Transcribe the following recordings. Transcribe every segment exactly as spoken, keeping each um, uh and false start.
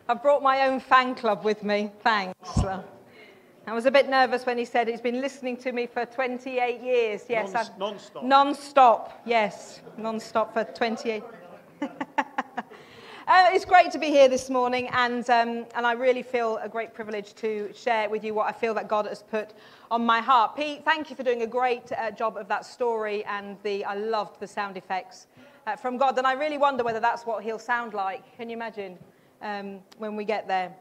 I've brought my own fan club with me. Thanks. I was a bit nervous when he said he's been listening to me for twenty-eight years. Yes, non, non-stop. Non-stop, yes. Non-stop for twenty-eight. Uh, it's great to be here this morning, and um, and I really feel a great privilege to share with you what I feel that God has put on my heart. Pete, thank you for doing a great uh, job of that story, and the I loved the sound effects uh, from God, and I really wonder whether that's what he'll sound like. Can you imagine um, when we get there?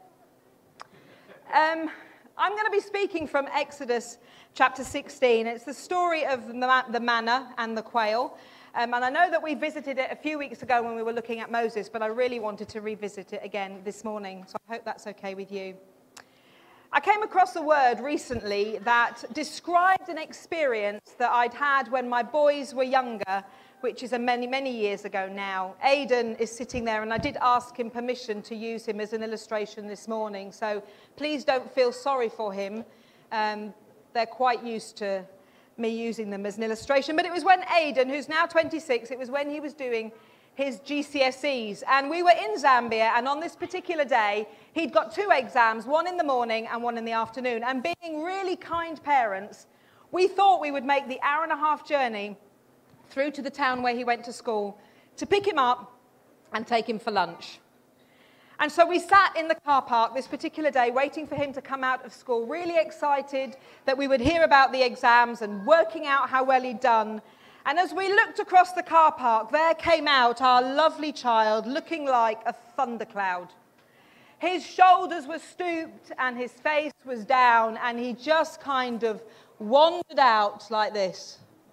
Um, I'm going to be speaking from Exodus chapter sixteen. It's the story of the, the manna and the quail. Um, and I know that we visited it a few weeks ago when we were looking at Moses, but I really wanted to revisit it again this morning, so I hope that's okay with you. I came across a word recently that described an experience that I'd had when my boys were younger, which is a many, many years ago now. Aidan is sitting there, and I did ask him permission to use him as an illustration this morning, so please don't feel sorry for him. Um, they're quite used to me using them as an illustration, but it was when Aidan, who's now twenty-six, it was when he was doing his G C S Es, and we were in Zambia, and on this particular day, he'd got two exams, one in the morning and one in the afternoon, and being really kind parents, we thought we would make the hour and a half journey through to the town where he went to school to pick him up and take him for lunch. And so we sat in the car park this particular day waiting for him to come out of school, really excited that we would hear about the exams and working out how well he'd done. And as we looked across the car park, there came out our lovely child looking like a thundercloud. His shoulders were stooped and his face was down, and he just kind of wandered out like this.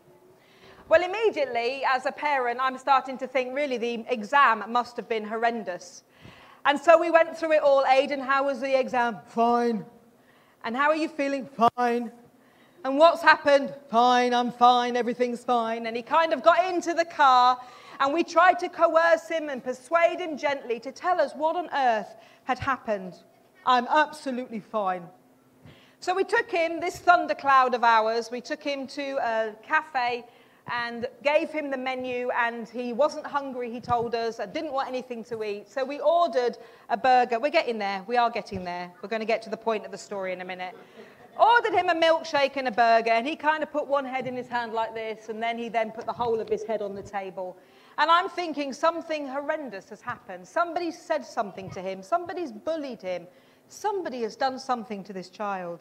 Well, immediately, as a parent, I'm starting to think really the exam must have been horrendous. And so we went through it all. Aidan, how was the exam? Fine. And how are you feeling? Fine. And what's happened? Fine, I'm fine, everything's fine. And he kind of got into the car, and we tried to coerce him and persuade him gently to tell us what on earth had happened. I'm absolutely fine. So we took him, this thundercloud of ours, we took him to a cafe and gave him the menu, and he wasn't hungry, he told us, and didn't want anything to eat. So we ordered a burger. We're getting there. We are getting there. We're going to get to the point of the story in a minute. Ordered him a milkshake and a burger, and he kind of put one head in his hand like this, and then he then put the whole of his head on the table. And I'm thinking something horrendous has happened. Somebody said something to him. Somebody's bullied him. Somebody has done something to this child.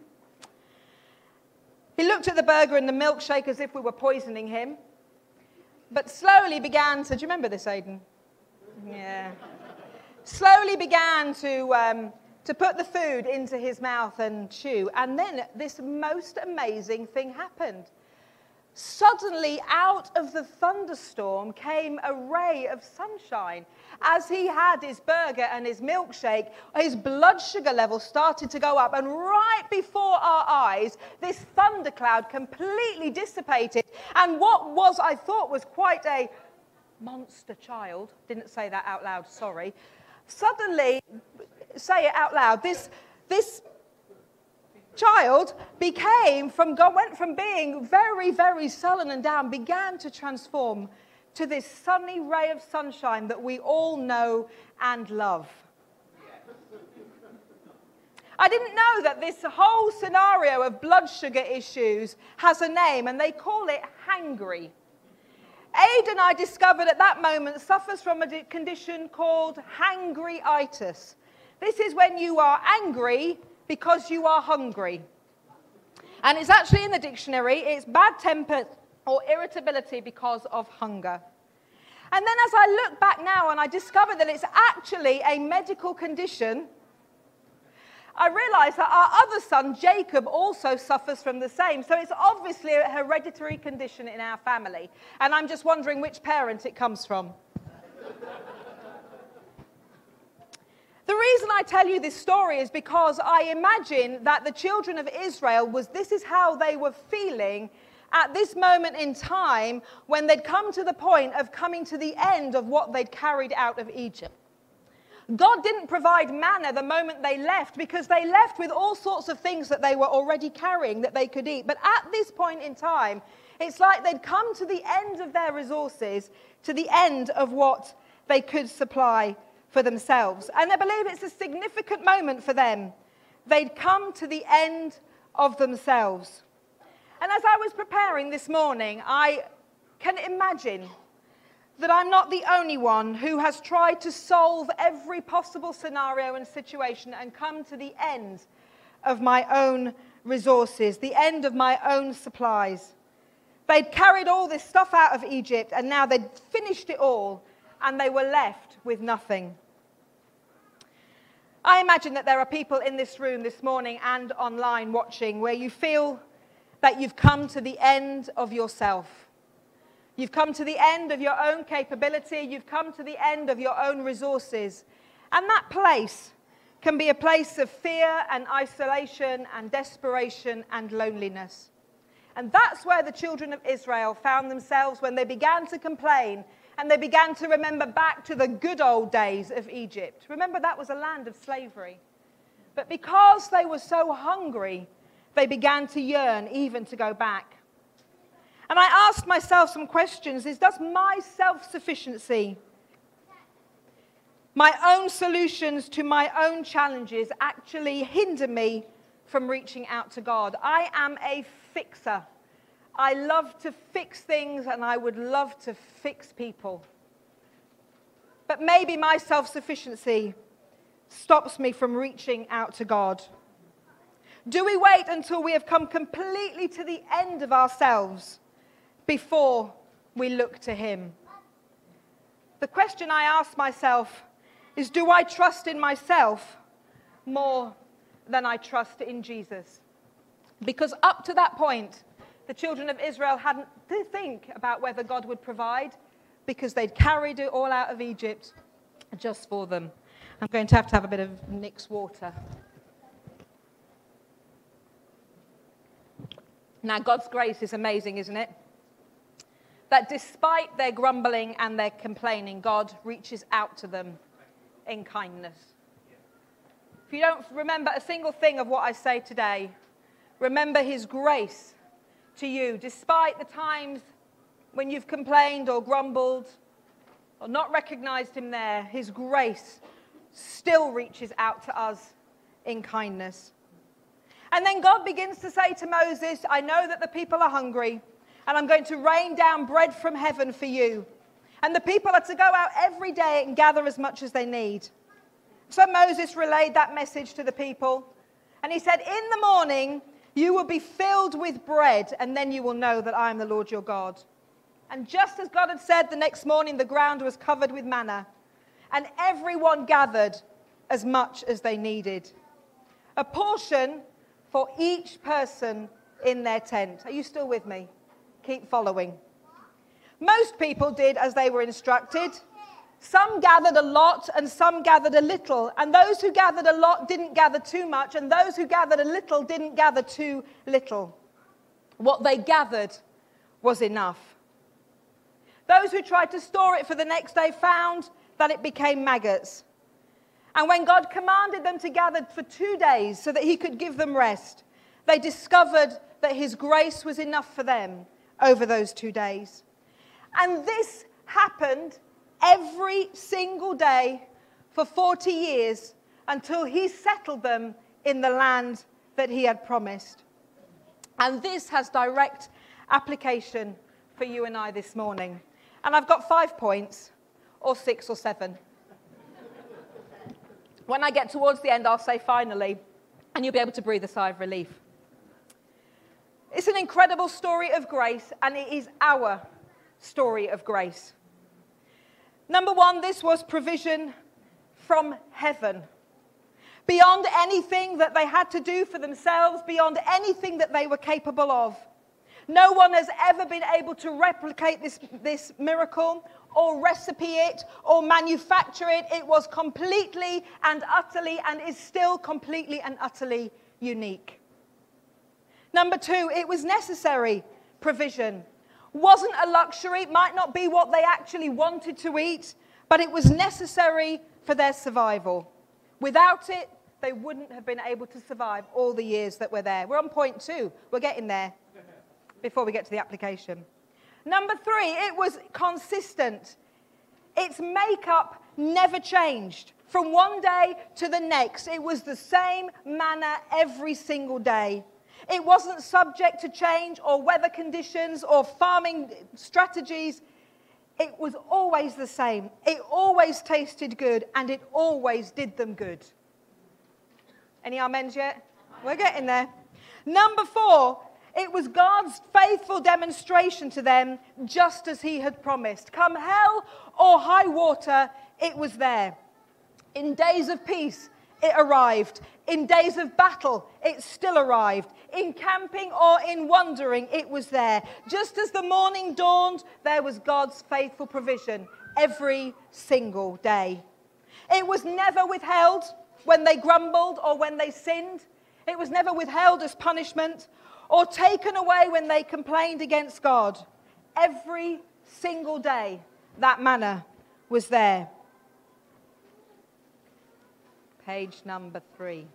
He looked at the burger and the milkshake as if we were poisoning him, but slowly began to, do you remember this, Aidan? Yeah. Slowly began to, um, to put the food into his mouth and chew, and then this most amazing thing happened. Suddenly, out of the thunderstorm came a ray of sunshine. As he had his burger and his milkshake, his blood sugar level started to go up, and right before our eyes, this thundercloud completely dissipated. And what was, I thought, was quite a monster child, didn't say that out loud, sorry, suddenly, say it out loud, this, this child became, from went from being very, very sullen and down, began to transform to this sunny ray of sunshine that we all know and love. I didn't know that this whole scenario of blood sugar issues has a name, and they call it hangry. Aidan, I discovered at that moment, suffers from a condition called hangry-itis. This is when you are angry because you are hungry. And it's actually in the dictionary, it's bad temper or irritability because of hunger. And then as I look back now and I discover that it's actually a medical condition, I realize that our other son, Jacob, also suffers from the same. So it's obviously a hereditary condition in our family. And I'm just wondering which parent it comes from. The reason I tell you this story is because I imagine that the children of Israel was, this is how they were feeling at this moment in time when they'd come to the point of coming to the end of what they'd carried out of Egypt. God didn't provide manna the moment they left, because they left with all sorts of things that they were already carrying that they could eat. But at this point in time, it's like they'd come to the end of their resources, to the end of what they could supply for themselves. And I believe it's a significant moment for them. They'd come to the end of themselves. And as I was preparing this morning, I can imagine that I'm not the only one who has tried to solve every possible scenario and situation and come to the end of my own resources, the end of my own supplies. They'd carried all this stuff out of Egypt, and now they'd finished it all, and they were left with nothing. I imagine that there are people in this room this morning and online watching where you feel that you've come to the end of yourself. You've come to the end of your own capability. You've come to the end of your own resources. And that place can be a place of fear and isolation and desperation and loneliness. And that's where the children of Israel found themselves when they began to complain and they began to remember back to the good old days of Egypt. Remember, that was a land of slavery. But because they were so hungry, they began to yearn even to go back. And I asked myself some questions. Is, does my self-sufficiency, my own solutions to my own challenges actually hinder me from reaching out to God? I am a fixer. I love to fix things, and I would love to fix people. But maybe my self-sufficiency stops me from reaching out to God. Do we wait until we have come completely to the end of ourselves before we look to him? The question I ask myself is, do I trust in myself more than I trust in Jesus? Because up to that point, the children of Israel hadn't to think about whether God would provide, because they'd carried it all out of Egypt just for them. I'm going to have to have a bit of Nick's water. Now, God's grace is amazing, isn't it? That despite their grumbling and their complaining, God reaches out to them in kindness. If you don't remember a single thing of what I say today, remember his grace to you, despite the times when you've complained or grumbled or not recognized him there. His grace still reaches out to us in kindness. And then God begins to say to Moses, I know that the people are hungry, and I'm going to rain down bread from heaven for you. And the people are to go out every day and gather as much as they need. So Moses relayed that message to the people. And he said, in the morning, you will be filled with bread, and then you will know that I am the Lord your God. And just as God had said, the next morning the ground was covered with manna, and everyone gathered as much as they needed. A portion for each person in their tent. Are you still with me? Keep following. Most people did as they were instructed. Some gathered a lot and some gathered a little. And those who gathered a lot didn't gather too much. And those who gathered a little didn't gather too little. What they gathered was enough. Those who tried to store it for the next day found that it became maggots. And when God commanded them to gather for two days so that he could give them rest, they discovered that his grace was enough for them over those two days. And this happened every single day for forty years until he settled them in the land that he had promised. And this has direct application for you and I this morning. And I've got five points, or six or seven. When I get towards the end, I'll say finally, and you'll be able to breathe a sigh of relief. It's an incredible story of grace, and it is our story of grace. Number one, this was provision from heaven. Beyond anything that they had to do for themselves, beyond anything that they were capable of. No one has ever been able to replicate this, this miracle or recipe it or manufacture it. It was completely and utterly, and is still completely and utterly unique. Number two, it was necessary provision. Wasn't a luxury, might not be what they actually wanted to eat, but it was necessary for their survival. Without it, they wouldn't have been able to survive all the years that were there. We're on point two. We're getting there before we get to the application. Number three, it was consistent. Its makeup never changed. From one day to the next, it was the same manna every single day. It wasn't subject to change or weather conditions or farming strategies. It was always the same. It always tasted good, and it always did them good. Any amens yet? We're getting there. Number four, it was God's faithful demonstration to them, just as he had promised. Come hell or high water, it was there. In days of peace, it arrived. In days of battle, it still arrived. In camping or in wandering, it was there. Just as the morning dawned, there was God's faithful provision every single day. It was never withheld when they grumbled or when they sinned. It was never withheld as punishment or taken away when they complained against God. Every single day, that manna was there. Page number three.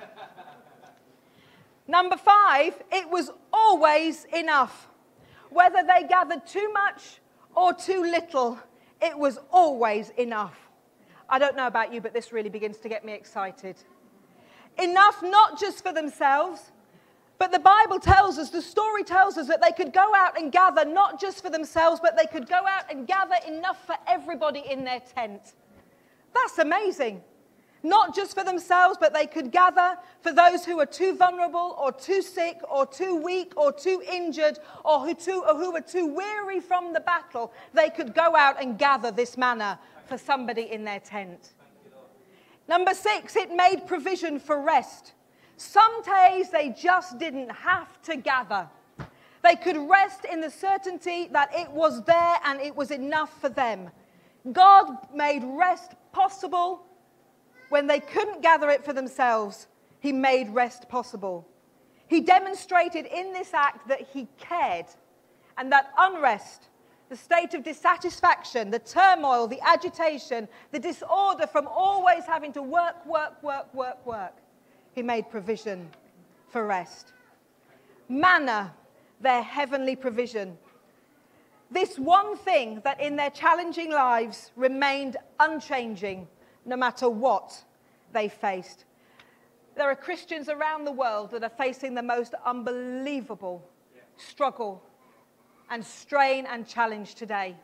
Number five, it was always enough. Whether they gathered too much or too little, it was always enough. I don't know about you, but this really begins to get me excited. Enough not just for themselves, but the Bible tells us, the story tells us that they could go out and gather not just for themselves, but they could go out and gather enough for everybody in their tent. That's amazing. Not just for themselves, but they could gather for those who were too vulnerable or too sick or too weak or too injured or who, too, or who were too weary from the battle. They could go out and gather this manna for somebody in their tent. Number six, it made provision for rest. Some days they just didn't have to gather. They could rest in the certainty that it was there and it was enough for them. God made rest possible. When they couldn't gather it for themselves, he made rest possible. He demonstrated in this act that he cared, and that unrest, the state of dissatisfaction, the turmoil, the agitation, the disorder from always having to work, work, work, work, work, he made provision for rest. Manna, their heavenly provision. This one thing that in their challenging lives remained unchanging, no matter what they faced. There are Christians around the world that are facing the most unbelievable struggle and strain and challenge today.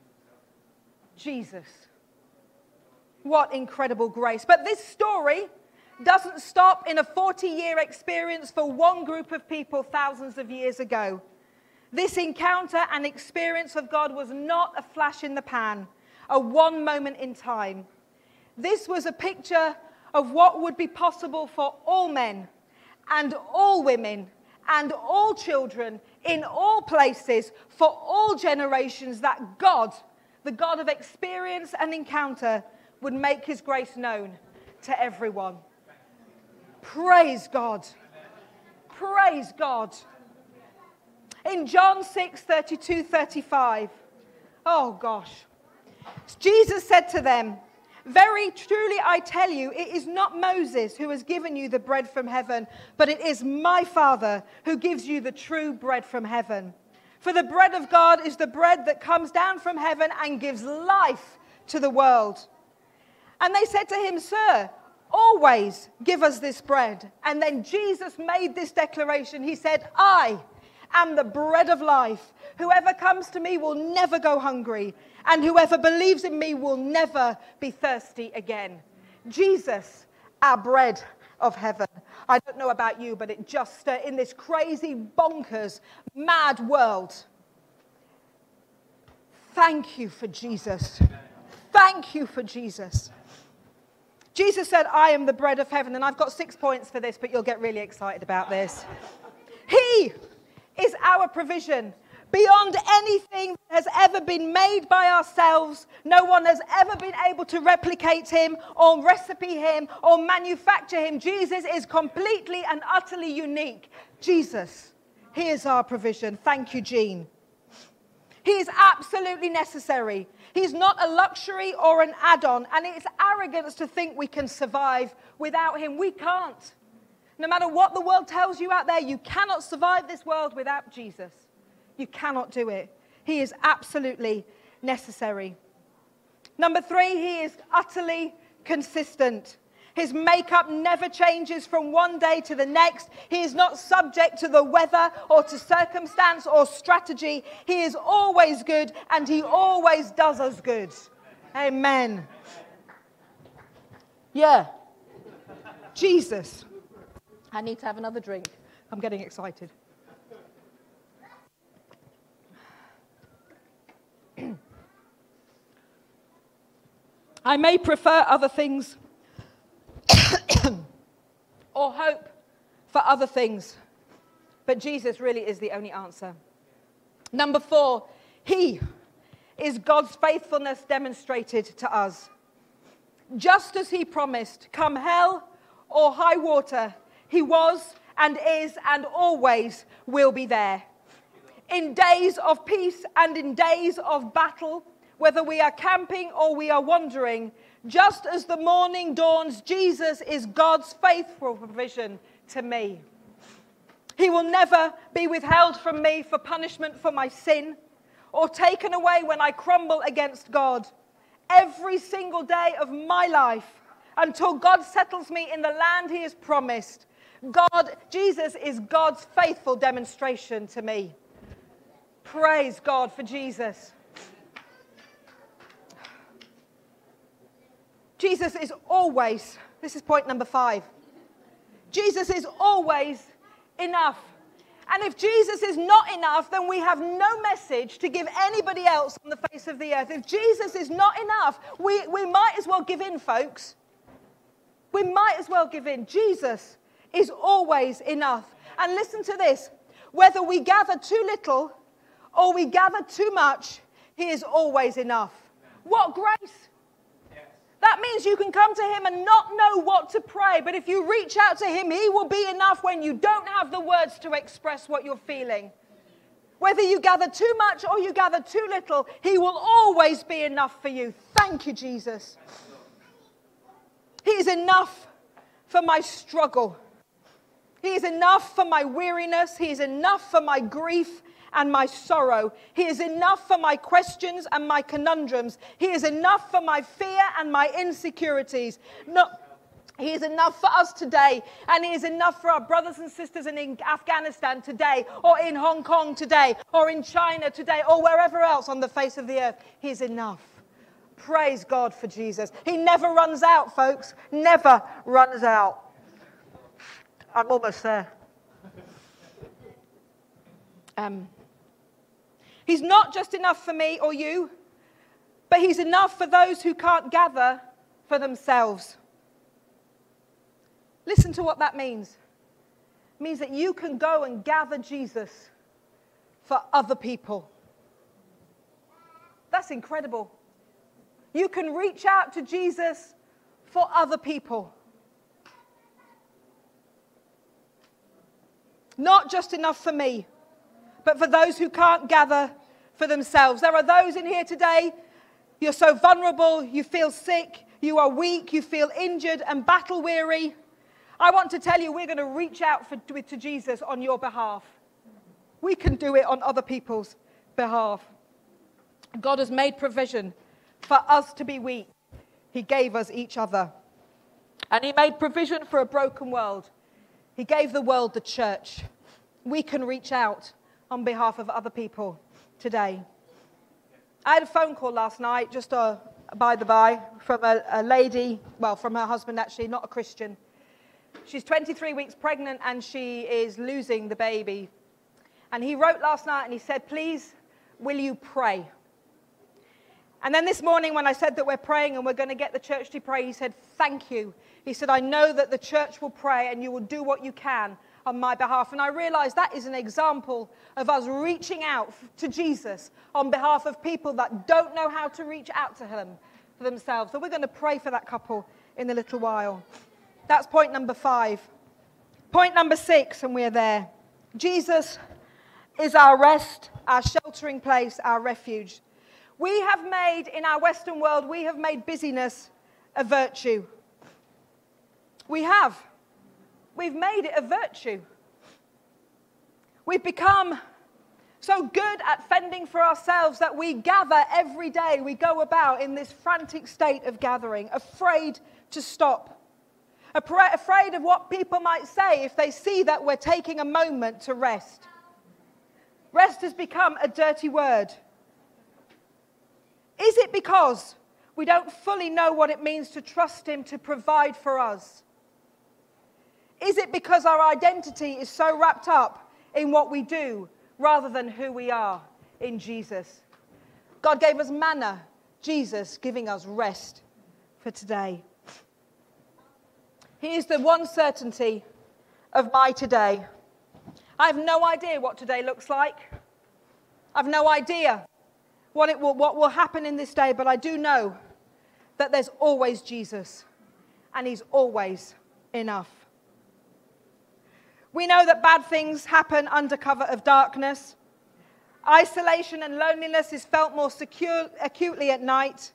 Jesus. What incredible grace. But this story doesn't stop in a forty-year experience for one group of people thousands of years ago. This encounter and experience of God was not a flash in the pan, a one moment in time. This was a picture of what would be possible for all men and all women and all children in all places for all generations, that God, the God of experience and encounter, would make his grace known to everyone. Praise God. Praise God. In John six, thirty-two, thirty-five, oh gosh, Jesus said to them, "Very truly I tell you, it is not Moses who has given you the bread from heaven, but it is my Father who gives you the true bread from heaven. For the bread of God is the bread that comes down from heaven and gives life to the world." And they said to him, "Sir, always give us this bread." And then Jesus made this declaration. He said, "I am the bread of life. Whoever comes to me will never go hungry, and whoever believes in me will never be thirsty again." Jesus, our bread of heaven. I don't know about you, but it just, uh, in this crazy, bonkers, mad world, thank you for Jesus. Thank you for Jesus. Jesus said, "I am the bread of heaven," and I've got six points for this, but you'll get really excited about this. He is our provision. Beyond anything that has ever been made by ourselves, no one has ever been able to replicate him or recipe him or manufacture him. Jesus is completely and utterly unique. Jesus, he is our provision. Thank you, Jean. He is absolutely necessary. He's not a luxury or an add-on, and it's arrogance to think we can survive without him. We can't. No matter what the world tells you out there, you cannot survive this world without Jesus. You cannot do it. He is absolutely necessary. Number three, he is utterly consistent. His makeup never changes from one day to the next. He is not subject to the weather or to circumstance or strategy. He is always good, and he always does us good. Amen. Yeah. Jesus. I need to have another drink. I'm getting excited. I may prefer other things or hope for other things, but Jesus really is the only answer. Number four, he is God's faithfulness demonstrated to us. Just as he promised, come hell or high water, he was and is and always will be there. In days of peace and in days of battle, whether we are camping or we are wandering, just as the morning dawns, Jesus is God's faithful provision to me. He will never be withheld from me for punishment for my sin or taken away when I crumble against God. Every single day of my life, until God settles me in the land he has promised, God, Jesus is God's faithful demonstration to me. Praise God for Jesus. Jesus is always, this is point number five, Jesus is always enough. And if Jesus is not enough, then we have no message to give anybody else on the face of the earth. If Jesus is not enough, we, we might as well give in, folks. We might as well give in. Jesus is always enough. And listen to this, whether we gather too little or we gather too much, he is always enough. What grace! That means you can come to him and not know what to pray. But if you reach out to him, he will be enough when you don't have the words to express what you're feeling. Whether you gather too much or you gather too little, he will always be enough for you. Thank you, Jesus. He is enough for my struggle. He is enough for my weariness. He is enough for my grief and my sorrow. He is enough for my questions and my conundrums. He is enough for my fear and my insecurities. No, he is enough for us today, and he is enough for our brothers and sisters in Afghanistan today, or in Hong Kong today, or in China today, or wherever else on the face of the earth. He is enough. Praise God for Jesus. He never runs out, folks. Never runs out. I'm almost there. Um, he's not just enough for me or you, but he's enough for those who can't gather for themselves. Listen to what that means. It means that you can go and gather Jesus for other people. That's incredible. You can reach out to Jesus for other people. Not just enough for me, but for those who can't gather for themselves. There are those in here today, you're so vulnerable, you feel sick, you are weak, you feel injured and battle weary. I want to tell you, we're going to reach out for, to, to Jesus on your behalf. We can do it on other people's behalf. God has made provision for us to be weak. He gave us each other. And he made provision for a broken world. He gave the world the church. We can reach out on behalf of other people today. I had a phone call last night, just uh, by the by, from a, a lady, well, from her husband actually, not a Christian. She's twenty-three weeks pregnant and she is losing the baby. And he wrote last night and he said, please, will you pray? And then this morning when I said that we're praying and we're going to get the church to pray, he said, thank you. He said, I know that the church will pray and you will do what you can on my behalf. And I realized that is an example of us reaching out to Jesus on behalf of people that don't know how to reach out to him for themselves. So we're going to pray for that couple in a little while. That's point number five. Point number six, and we're there. Jesus is our rest, our sheltering place, our refuge. We have made, in our Western world, we have made busyness a virtue. We have. We've made it a virtue. We've become so good at fending for ourselves that we gather every day. We go about in this frantic state of gathering, afraid to stop, afraid of what people might say if they see that we're taking a moment to rest. Rest has become a dirty word. Is it because we don't fully know what it means to trust him to provide for us? Is it because our identity is so wrapped up in what we do rather than who we are in Jesus? God gave us manna, Jesus giving us rest for today. He is the one certainty of my today. I have no idea what today looks like. I have no idea what it will, what will happen in this day, but I do know that there's always Jesus, and he's always enough. We know that bad things happen under cover of darkness. Isolation and loneliness is felt more secure, acutely at night.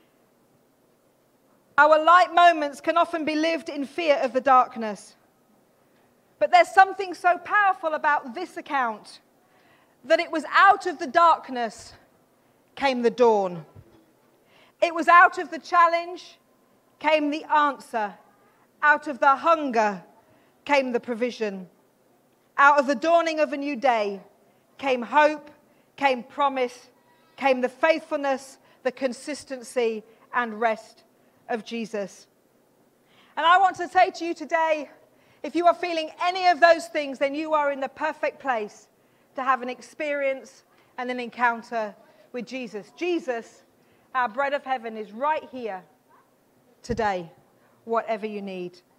Our light moments can often be lived in fear of the darkness. But there's something so powerful about this account, that it was out of the darkness came the dawn. It was out of the challenge came the answer. Out of the hunger came the provision. Out of the dawning of a new day came hope, came promise, came the faithfulness, the consistency and rest of Jesus. And I want to say to you today, if you are feeling any of those things, then you are in the perfect place to have an experience and an encounter with Jesus. Jesus, our bread of heaven, is right here today, whatever you need.